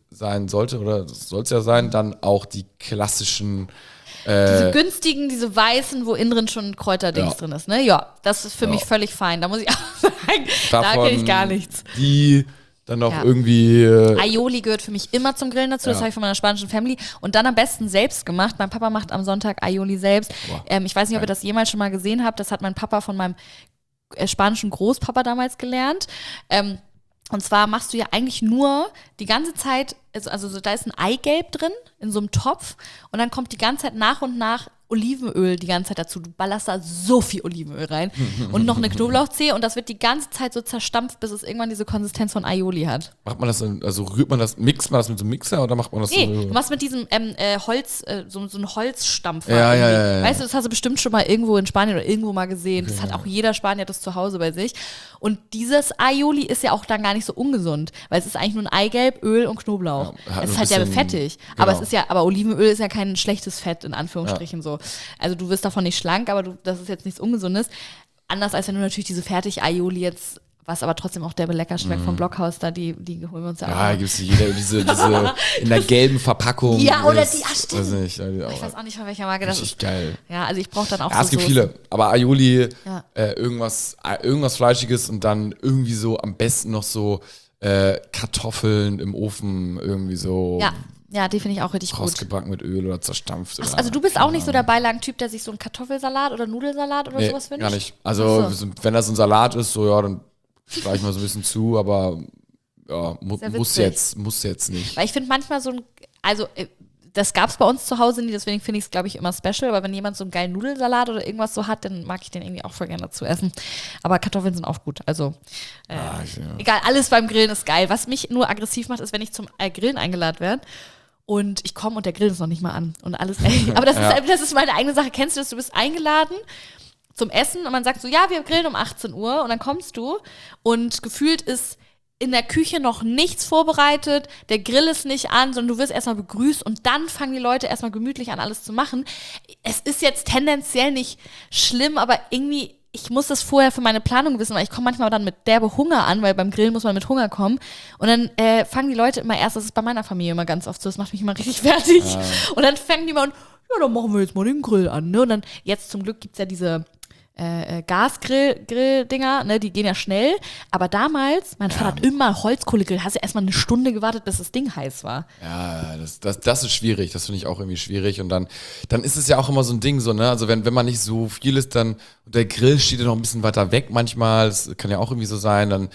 sein sollte, oder soll es ja sein, dann auch die klassischen Diese äh, günstigen, diese weißen, wo innen drin schon Kräuterdings Ja. drin ist, ne? Ja, das ist für Ja. mich völlig fein. Da muss ich auch sagen, da davon, kenne ich gar nichts. die dann noch Ja. irgendwie äh, Aioli gehört für mich immer zum Grillen dazu, das Ja. habe ich von meiner spanischen Family. Und dann am besten selbst gemacht. Mein Papa macht am Sonntag Aioli selbst. Boah. Ähm, ich weiß nicht, ob ihr Geil. das jemals schon mal gesehen habt. Das hat mein Papa von meinem äh, spanischen Großpapa damals gelernt. Ähm, und zwar machst du ja eigentlich nur die ganze Zeit, also, also so, da ist ein Eigelb drin in so einem Topf und dann kommt die ganze Zeit nach und nach Olivenöl die ganze Zeit dazu. Du ballerst da so viel Olivenöl rein und noch eine Knoblauchzehe und das wird die ganze Zeit so zerstampft, bis es irgendwann diese Konsistenz von Aioli hat. macht man das, in, also rührt man das, mixt man das mit so einem Mixer oder macht man das Nee, so? du machst mit diesem ähm, äh, Holz, äh, so, so ein Holzstampfer. Ja, ja, irgendwie. ja, ja. Weißt du, das hast du bestimmt schon mal irgendwo in Spanien oder irgendwo mal gesehen. Das hat auch jeder Spanier das zu Hause bei sich. Und dieses Aioli ist ja auch dann gar nicht so ungesund, weil es ist eigentlich nur ein Eigelb, Öl und Knoblauch. Ja, hat es ist nur halt ein ja bisschen- fettig. Aber genau. es ist ja, aber Olivenöl ist ja kein schlechtes Fett, in Anführungsstrichen so. Also du wirst davon nicht schlank, aber du, das ist jetzt nichts Ungesundes. Anders als wenn du natürlich diese Fertig-Aioli jetzt, was aber trotzdem auch derbe lecker schmeckt vom Blockhaus da, die, die holen wir uns ja auch. Mhm. Ja, mal. gibt es jeder diese, diese in der gelben Verpackung. Ja, oder ist, die- ah, stimmt. Weiß nicht, ja, die Ich auch weiß auch nicht, von welcher Marke das ist. richtig geil. Ja, also ich brauche dann auch Ja, so es gibt Soßen. viele, aber Aioli, Ja. äh, irgendwas, äh, irgendwas Fleischiges und dann irgendwie so am besten noch so äh, Kartoffeln im Ofen irgendwie so Ja, ja, die finde ich auch richtig gut. rausgebacken mit Öl oder zerstampft. Ach, oder, also du bist auch nicht so keine der Beilagentyp, der sich so einen Kartoffelsalat oder Nudelsalat oder Nee, sowas wünscht? gar nicht. Also, Ach so. so, wenn das ein Salat ist, so ja, dann schlage ich mal so ein bisschen zu, aber ja, mu Sehr muss witzig. jetzt, muss jetzt nicht. Weil ich finde manchmal so ein, also äh, das gab es bei uns zu Hause nie, deswegen finde ich es, glaube ich, immer special, aber wenn jemand so einen geilen Nudelsalat oder irgendwas so hat, dann mag ich den irgendwie auch voll gerne dazu essen. Aber Kartoffeln sind auch gut, also äh, Ah, ich, ja. egal, alles beim Grillen ist geil. Was mich nur aggressiv macht, ist, wenn ich zum äh, Grillen eingeladen werde und ich komme und der Grill ist noch nicht mal an und alles. Ey, aber das, Ja. ist, das ist meine eigene Sache. Kennst du das? Du bist eingeladen zum Essen und man sagt so, ja, wir grillen um achtzehn Uhr und dann kommst du und gefühlt ist in der Küche noch nichts vorbereitet, der Grill ist nicht an, sondern du wirst erstmal begrüßt und dann fangen die Leute erstmal gemütlich an, alles zu machen. Es ist jetzt tendenziell nicht schlimm, aber irgendwie, ich muss das vorher für meine Planung wissen, weil ich komme manchmal dann mit derbe Hunger an, weil beim Grillen muss man mit Hunger kommen. Und dann äh, fangen die Leute immer erst, das ist bei meiner Familie immer ganz oft so, das macht mich immer richtig fertig. Und dann fangen die mal an, ja, dann machen wir jetzt mal den Grill an. Ne? Und dann, jetzt zum Glück gibt es ja diese äh, Gasgrill-Dinger, ne, die gehen ja schnell. Aber damals, mein Vater hat immer Holzkohlegrill, hast du erstmal eine Stunde gewartet, bis das Ding heiß war. Ja, das, das, das ist schwierig, das finde ich auch irgendwie schwierig. Und dann, dann ist es ja auch immer so ein Ding, so, ne? Also wenn, wenn man nicht so viel ist, dann, und der Grill steht ja noch ein bisschen weiter weg manchmal, das kann ja auch irgendwie so sein, dann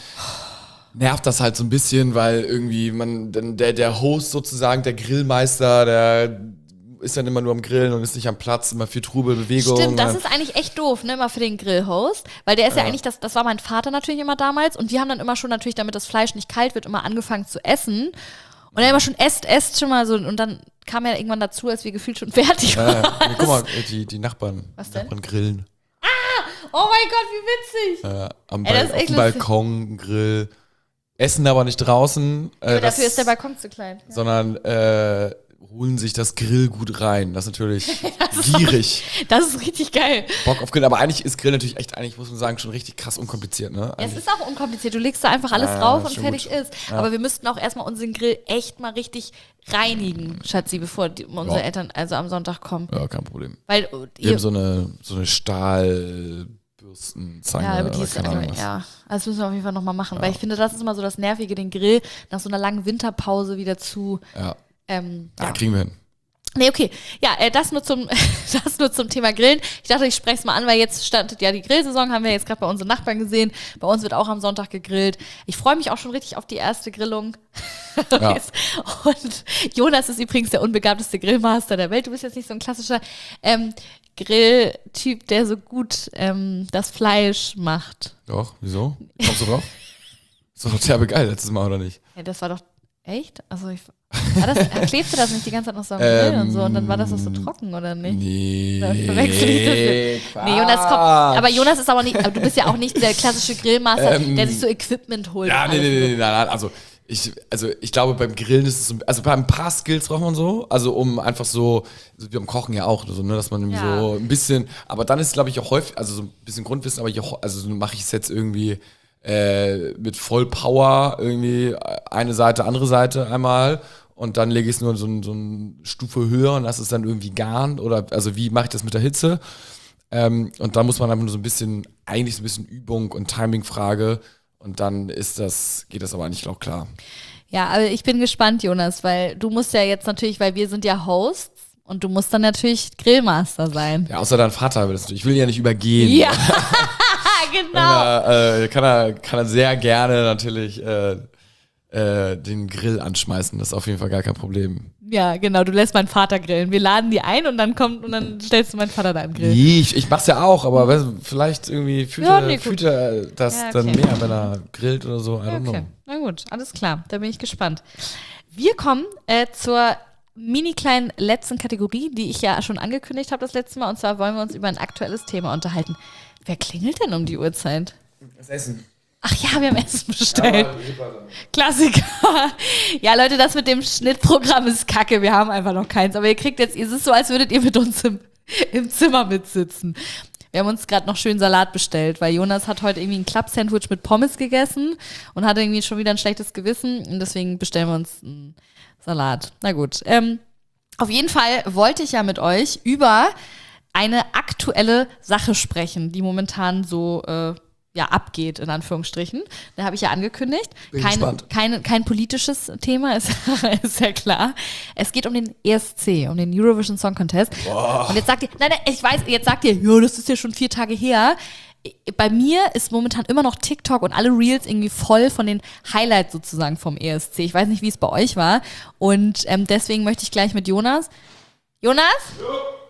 nervt das halt so ein bisschen, weil irgendwie man, dann der, der Host sozusagen, der Grillmeister, der ist dann immer nur am Grillen und ist nicht am Platz, immer viel Trubel, Bewegung. Stimmt, das dann- ist eigentlich echt doof, ne, immer für den Grillhost, weil der ist ja, eigentlich, das, das war mein Vater natürlich immer damals und wir haben dann immer schon natürlich, damit das Fleisch nicht kalt wird, immer angefangen zu essen und dann immer schon esst, esst schon mal so und dann kam er irgendwann dazu, als wir gefühlt schon fertig waren. Ja, ja. Nee, guck mal, äh, die, die Nachbarn, Was die denn? Nachbarn grillen. Oh mein Gott, wie witzig! Äh, am Ey, das Bal ist auf echt dem lustig. Balkon, Grill. Essen aber nicht draußen. Äh, Aber das, dafür ist der Balkon zu klein. Ja. sondern äh, holen sich das Grillgut rein. Das ist natürlich gierig. Das ist richtig geil. Bock auf Grill. Aber eigentlich ist Grill natürlich echt, eigentlich muss man sagen, schon richtig krass unkompliziert. Ne? Es Eigentlich- ist auch unkompliziert. Du legst da einfach alles Ja, drauf ist und schon fertig gut. ist. Aber wir müssten auch erstmal unseren Grill echt mal richtig reinigen, Schatzi, bevor die, unsere Ja. Eltern also am Sonntag kommen. ja, kein Problem. Weil äh, Wir ihr, haben so eine, so eine Stahlbürstenzange. ja, aber die oder ist, keine Ahnung was. ja, das müssen wir auf jeden Fall nochmal machen, weil ich finde, das ist immer so das Nervige, den Grill nach so einer langen Winterpause wieder zu. Ja. Ähm, Ja, ja. kriegen wir hin. Nee, okay. Ja, äh, das nur zum das nur zum Thema Grillen. Ich dachte, ich spreche es mal an, weil jetzt startet ja die Grillsaison, haben wir jetzt gerade bei unseren Nachbarn gesehen. Bei uns wird auch am Sonntag gegrillt. Ich freue mich auch schon richtig auf die erste Grillung. Ja. Und Jonas ist übrigens der unbegabteste Grillmaster der Welt. Du bist jetzt nicht so ein klassischer ähm, Grilltyp, der so gut ähm, das Fleisch macht. Doch, wieso? Kommst du drauf? Ist doch derbe geil letztes Mal, oder nicht? Ja, das war doch echt? Also ich war das, klebte das nicht die ganze Zeit noch so am Grill Ähm, und so und dann war das doch so trocken, oder nicht? Nee. Da verwechsel ich das jetzt. Nee, Jonas kommt. Aber Jonas ist aber nicht, aber du bist ja auch nicht der klassische Grillmaster, Ähm, der sich so Equipment holt. Ja, und nee, alles nee, so. nee, nein, nein, also ich, also ich glaube beim Grillen ist es so, also bei ein paar Skills braucht man so, also um einfach so, also wir beim Kochen ja auch, so, ne, dass man irgendwie Ja. so ein bisschen, aber dann ist glaube ich auch häufig, also so ein bisschen Grundwissen, aber ich auch, also so mache ich es jetzt irgendwie äh, mit Vollpower irgendwie eine Seite, andere Seite einmal und dann lege ich es nur so, so eine Stufe höher und lasse es dann irgendwie garen oder also wie mache ich das mit der Hitze? Ähm, und da muss man einfach nur so ein bisschen, eigentlich so ein bisschen Übung und Timing-Frage und dann ist das, geht das aber eigentlich auch klar. Ja, aber ich bin gespannt, Jonas, weil du musst ja jetzt natürlich, weil wir sind ja Hosts und du musst dann natürlich Grillmaster sein. Ja, außer dein Vater will das natürlich. Ich will ihn ja nicht übergehen. Ja, genau. Er, äh, kann, er, kann er sehr gerne natürlich äh, äh, den Grill anschmeißen. Das ist auf jeden Fall gar kein Problem. Ja, genau. Du lässt meinen Vater grillen. Wir laden die ein und dann kommt und dann stellst du meinen Vater da im Grill. Nee, ich, ich mach's ja auch, aber weißt du, vielleicht irgendwie fühlt, Ja, er, nee, fühlt er das Ja, okay. dann mehr, wenn er grillt oder so. I don't Okay, know. na gut, alles klar. Da bin ich gespannt. Wir kommen äh, zur mini kleinen letzten Kategorie, die ich ja schon angekündigt habe das letzte Mal. Und zwar wollen wir uns über ein aktuelles Thema unterhalten. Wer klingelt denn um die Uhrzeit? Das Essen. Ach ja, wir haben Essen bestellt. Ja, Klassiker. Ja, Leute, das mit dem Schnittprogramm ist kacke. Wir haben einfach noch keins. Aber ihr kriegt jetzt, es ist so, als würdet ihr mit uns im, im Zimmer mitsitzen. Wir haben uns gerade noch schön Salat bestellt, weil Jonas hat heute irgendwie ein Club-Sandwich mit Pommes gegessen und hatte irgendwie schon wieder ein schlechtes Gewissen. Und deswegen bestellen wir uns einen Salat. Na gut. Ähm, auf jeden Fall wollte ich ja mit euch über eine aktuelle Sache sprechen, die momentan so äh, ja, abgeht, in Anführungsstrichen. Da habe ich ja angekündigt. Bin Kein, gespannt. kein, kein politisches Thema, ist, ist ja klar. Es geht um den E S C, um den Eurovision Song Contest. Boah. Und jetzt sagt ihr, nein, nein, ich weiß, jetzt sagt ihr, jo, das ist ja schon vier Tage her. Bei mir ist momentan immer noch TikTok und alle Reels irgendwie voll von den Highlights sozusagen vom E S C. Ich weiß nicht, wie es bei euch war. Und ähm, deswegen möchte ich gleich mit Jonas. Jonas? Jo.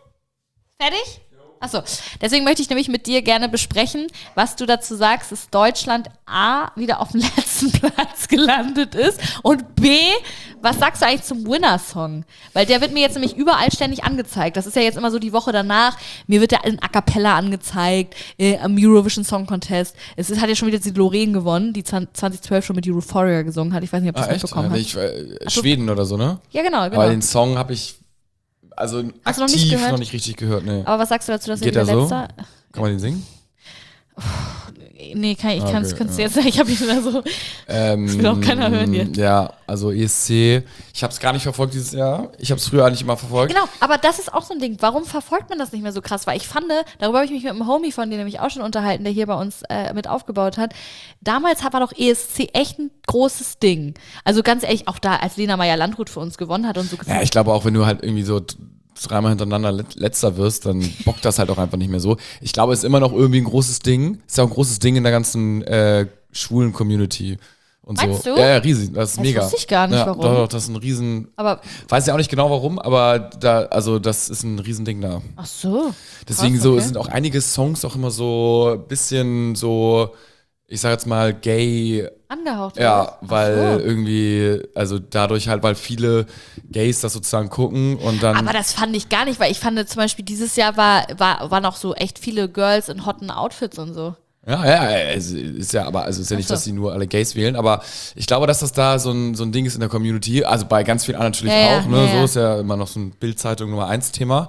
Fertig? Achso, deswegen möchte ich nämlich mit dir gerne besprechen, was du dazu sagst, dass Deutschland A, wieder auf dem letzten Platz gelandet ist und B, was sagst du eigentlich zum Winner-Song? Weil der wird mir jetzt nämlich überall ständig angezeigt. Das ist ja jetzt immer so die Woche danach. Mir wird der in A Cappella angezeigt, äh, am Eurovision Song Contest. Es ist, hat ja schon wieder die Loreen gewonnen, die zwanzig zwölf schon mit Euphoria gesungen hat. Ich weiß nicht, ob du Ah, das echt? mitbekommen Ja, hast. nicht, äh, Schweden oder so, ne? Ja, genau, genau. Aber den Song habe ich also Hast du noch aktiv nicht gehört? noch nicht richtig gehört. Nee. Aber was sagst du dazu, dass er Geht wieder er so? letzter... Kann man den singen? Nee, kann, ich Okay, kann es ja. jetzt ich habe ihn da so... Ähm, Das will auch keiner hören jetzt. Ja, also E S C, ich habe es gar nicht verfolgt dieses Jahr. Ich habe es früher eigentlich immer verfolgt. Genau, aber das ist auch so ein Ding. Warum verfolgt man das nicht mehr so krass? Weil ich fand, darüber habe ich mich mit einem Homie von dir nämlich auch schon unterhalten, der hier bei uns äh, mit aufgebaut hat. Damals war doch E S C echt ein großes Ding. Also ganz ehrlich, auch da, als Lena Meyer-Landrut für uns gewonnen hat und so. Ja, ich glaube auch, wenn du halt irgendwie so t- dreimal hintereinander let- letzter wirst, dann bockt das halt auch einfach nicht mehr so. Ich glaube, es ist immer noch irgendwie ein großes Ding. Ist ja auch ein großes Ding in der ganzen äh, schwulen Community. Und Meinst so. du? Ja, ja, riesig. Das ist Das mega. wusste ich gar nicht, ja, warum. Doch, doch, das ist ein riesen. Aber, Weiß ja auch nicht genau warum, aber da, also das ist ein Riesending da. ach so. Deswegen Krass, so okay. sind auch einige Songs auch immer so ein bisschen so, ich sag jetzt mal, gay. Angehaucht. Ja, oder? Ach weil so. irgendwie, also dadurch halt, weil viele Gays das sozusagen gucken und dann. Aber das fand ich gar nicht, weil ich fand zum Beispiel dieses Jahr war, war, waren auch so echt viele Girls in hotten Outfits und so. Ja, ja, es ist ja, aber also ist ja nicht, Ach so. dass sie nur alle Gays wählen, aber ich glaube, dass das da so ein, so ein Ding ist in der Community, also bei ganz vielen anderen natürlich Ja, ja, auch, ne? ja, So ja. ist ja immer noch so ein Bild-Zeitung Nummer eins Thema.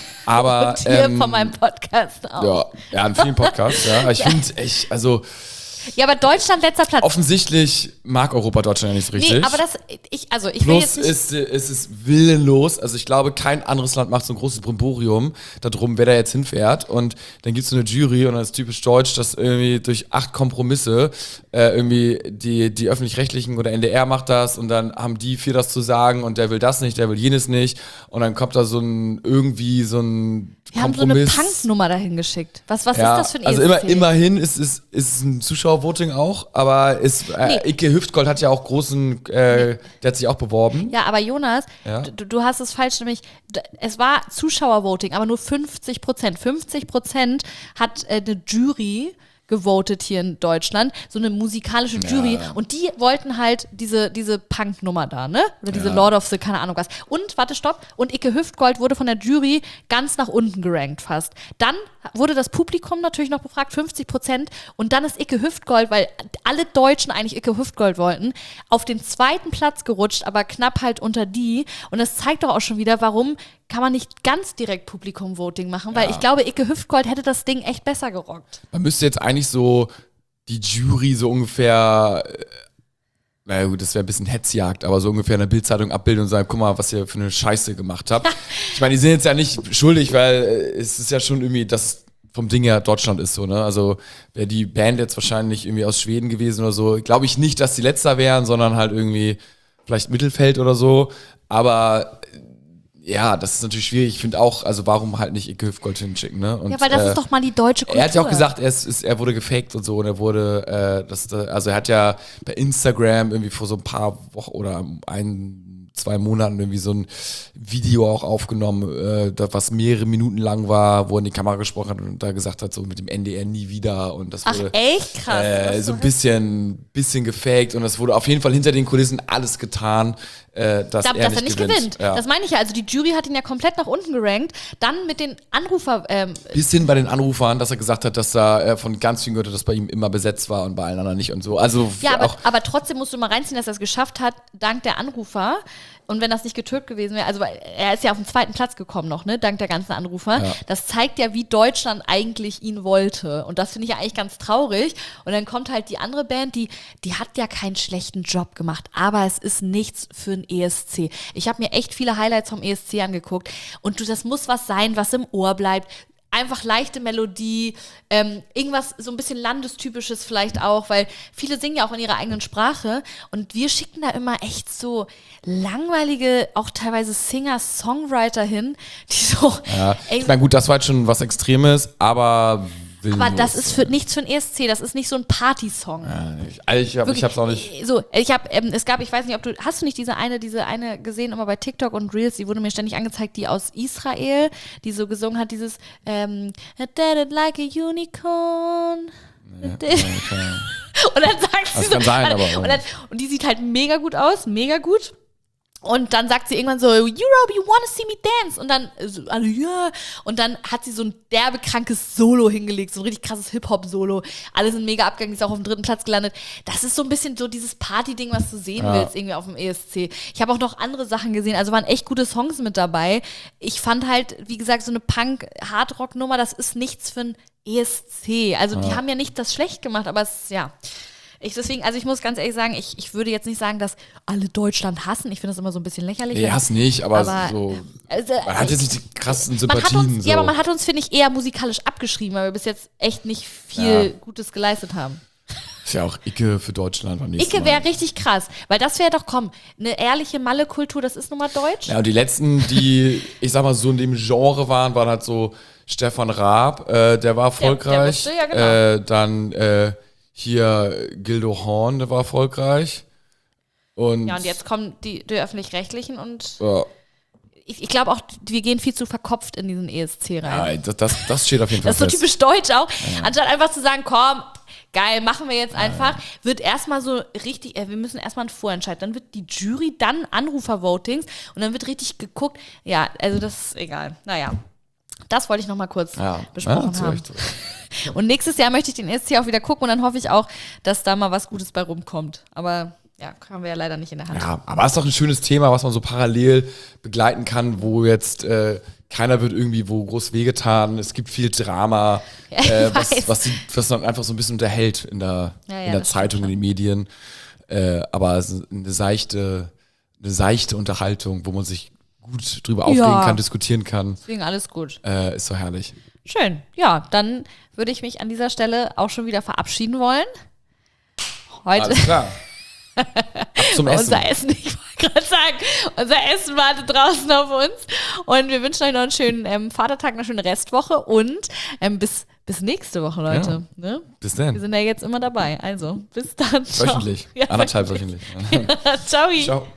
Aber Und hier ähm, von meinem Podcast auch. ja, ja, in vielen Podcasts, ja. Aber ich finde echt, also Ja, aber Deutschland letzter Platz. offensichtlich mag Europa Deutschland ja nicht so richtig. Nee, aber das, ich, also ich will Plus jetzt nicht... ist, ist es willenlos. Also ich glaube, kein anderes Land macht so ein großes Brimborium darum, wer da jetzt hinfährt. Und dann gibt es so eine Jury und das ist typisch deutsch, dass irgendwie durch acht Kompromisse äh, irgendwie die, die Öffentlich-Rechtlichen oder N D R macht das und dann haben die vier das zu sagen und der will das nicht, der will jenes nicht. Und dann kommt da so ein irgendwie so ein Wir haben so eine Kompromiss. Punknummer dahin geschickt. Was, was Ja, ist das für ein also E S C? immer, immerhin ist es ist, ist ein Zuschauervoting auch, aber ist, äh, Nee. Icke Hüftgold hat ja auch großen, äh, der hat sich auch beworben. Ja, aber Jonas, Ja. du, du hast es falsch, nämlich d- es war Zuschauervoting, aber nur fünfzig Prozent. fünfzig Prozent hat äh, eine Jury gewotet hier in Deutschland, so eine musikalische Jury und die wollten halt diese, diese Punk-Nummer da, ne? Oder diese Ja. Lord of the, keine Ahnung was. Und, warte, stopp, und Icke Hüftgold wurde von der Jury ganz nach unten gerankt fast. Dann wurde das Publikum natürlich noch befragt, fünfzig Prozent und dann ist Icke Hüftgold, weil alle Deutschen eigentlich Icke Hüftgold wollten, auf den zweiten Platz gerutscht, aber knapp halt unter die und das zeigt doch auch schon wieder, warum kann man nicht ganz direkt Publikum-Voting machen, weil Ja. ich glaube, Icke Hüftgold hätte das Ding echt besser gerockt. Man müsste jetzt eigentlich so die Jury so ungefähr äh, naja gut, das wäre ein bisschen Hetzjagd, aber so ungefähr in der Bildzeitung abbilden und sagen, guck mal, was ihr für eine Scheiße gemacht habt. Ich meine, die sind jetzt ja nicht schuldig, weil es ist ja schon irgendwie, das vom Ding her Deutschland ist so, ne? Also wäre die Band jetzt wahrscheinlich irgendwie aus Schweden gewesen oder so, glaube ich nicht, dass die Letzter wären, sondern halt irgendwie vielleicht Mittelfeld oder so. Aber ja, das ist natürlich schwierig. Ich finde auch, also warum halt nicht Icke Hüftgold hinschicken, ne? Und, ja, weil das äh, ist doch mal die deutsche Kultur. Er hat ja auch gesagt, er, ist, ist, er wurde gefaked und so und er wurde, äh, das, also er hat ja bei Instagram irgendwie vor so ein paar Wochen oder ein, zwei Monaten irgendwie so ein Video auch aufgenommen, äh, das, was mehrere Minuten lang war, wo er in die Kamera gesprochen hat und da gesagt hat, so mit dem N D R nie wieder und das wurde Ach, echt krass. Äh, so ein bisschen, bisschen gefaked und es wurde auf jeden Fall hinter den Kulissen alles getan, äh, dass, da, er, dass nicht er nicht gewinnt. gewinnt. Ja. Das meine ich ja. Also die Jury hat ihn ja komplett nach unten gerankt. Dann mit den Anrufer. Ähm, Bis hin bei den Anrufern, dass er gesagt hat, dass da äh, von ganz vielen gehört hat, dass bei ihm immer besetzt war und bei allen anderen nicht und so. Also ja, aber, auch aber trotzdem musst du mal reinziehen, dass er es geschafft hat, dank der Anrufer. Und wenn das nicht getürkt gewesen wäre, also er ist ja auf den zweiten Platz gekommen noch, ne, dank der ganzen Anrufer. Ja. Das zeigt ja, wie Deutschland eigentlich ihn wollte. Und das finde ich ja eigentlich ganz traurig. Und dann kommt halt die andere Band, die, die hat ja keinen schlechten Job gemacht, aber es ist nichts für ein E S C. Ich habe mir echt viele Highlights vom E S C angeguckt. Und du, das muss was sein, was im Ohr bleibt. Einfach leichte Melodie, ähm, irgendwas so ein bisschen Landestypisches vielleicht auch, weil viele singen ja auch in ihrer eigenen Sprache und wir schicken da immer echt so langweilige, auch teilweise Singer-Songwriter hin, die so... ja. ey, Ich meine, gut, das war jetzt schon was Extremes, aber... aber das ist für, nichts für ein E S C, das ist nicht so ein Party-Song. Ja, ich, also ich, hab, ich hab's auch nicht... So, ich hab, ähm, es gab, ich weiß nicht, ob du, hast du nicht diese eine, diese eine gesehen, immer bei TikTok und Reels, die wurde mir ständig angezeigt, die aus Israel, die so gesungen hat, dieses ähm, Dead like a unicorn. Ja, ja, klar. Und dann sagt sie Das so, kann sein, aber- und, dann, und die sieht halt mega gut aus, mega gut. Und dann sagt sie irgendwann so, Europe, you wanna see me dance? Und dann, so, alle, ja. Und dann hat sie so ein derbe krankes Solo hingelegt, so ein richtig krasses Hip-Hop-Solo. Alle sind mega abgegangen, ist auch auf dem dritten Platz gelandet. Das ist so ein bisschen so dieses Party-Ding, was du sehen Ja. willst, irgendwie auf dem E S C. Ich habe auch noch andere Sachen gesehen, also waren echt gute Songs mit dabei. Ich fand halt, wie gesagt, so eine Punk-Hardrock-Nummer, das ist nichts für ein E S C. Also die haben ja nicht das schlecht gemacht, aber es, ja... Ich deswegen, also ich muss ganz ehrlich sagen, ich, ich würde jetzt nicht sagen, dass alle Deutschland hassen. Ich finde das immer so ein bisschen lächerlich. Nee, hass nicht, aber, Aber, so... Also, Man hat jetzt nicht die krassen man hat Sympathien. uns, so. Ja, aber man hat uns, finde ich, eher musikalisch abgeschrieben, weil wir bis jetzt echt nicht viel Ja. Gutes geleistet haben. Ist ja auch Icke für Deutschland beim nächsten Icke Mal. wäre richtig krass, weil das wäre doch, komm, eine ehrliche Malle-Kultur, das ist nun mal deutsch. Ja, und die letzten, die, ich sag mal, so in dem Genre waren, waren halt so Stefan Raab, äh, der war erfolgreich. der wusste, ja, genau. äh, dann äh, hier Gildo Horn, der war erfolgreich. Und, Ja, und jetzt kommen die, die Öffentlich-Rechtlichen und ja, ich, ich glaube auch, wir gehen viel zu verkopft in diesen E S C rein. ja, das, das, das steht auf jeden Fall Das ist so fest. typisch deutsch auch. Anstatt einfach zu sagen, komm, geil, machen wir jetzt einfach, wird erstmal so richtig, äh, wir müssen erstmal einen Vorentscheid. Dann wird die Jury, dann Anrufer-Votings und dann wird richtig geguckt. Ja, also das ist egal. Naja, das wollte ich nochmal kurz Ja, besprochen ja, zu haben. Recht. Und nächstes Jahr möchte ich den E S C auch wieder gucken und dann hoffe ich auch, dass da mal was Gutes bei rumkommt. Aber ja, haben wir ja leider nicht in der Hand. Ja, aber es ist doch ein schönes Thema, was man so parallel begleiten kann, wo jetzt äh, keiner wird irgendwie wo groß wehgetan. Es gibt viel Drama, Ja, ich äh, was, weiß. was, die, was dann einfach so ein bisschen unterhält in der, Ja, ja, in der das Zeitung, in stimmt den Medien. Äh, aber es ist eine seichte, eine seichte Unterhaltung, wo man sich gut drüber aufregen Ja. kann, diskutieren kann. Deswegen alles gut. Äh, ist so herrlich. Schön. Ja, dann würde ich mich an dieser Stelle auch schon wieder verabschieden wollen. Heute. Alles klar. Ab zum Essen. Unser Essen, ich wollte gerade sagen, unser Essen wartet draußen auf uns. Und wir wünschen euch noch einen schönen ähm, Vatertag, eine schöne Restwoche und ähm, bis, bis nächste Woche, Leute. Ne? Bis Wir dann. sind ja jetzt immer dabei. Also, bis dann. Ciao. Wöchentlich. Ja, Anderthalb wöchentlich. Ciao. Ciao.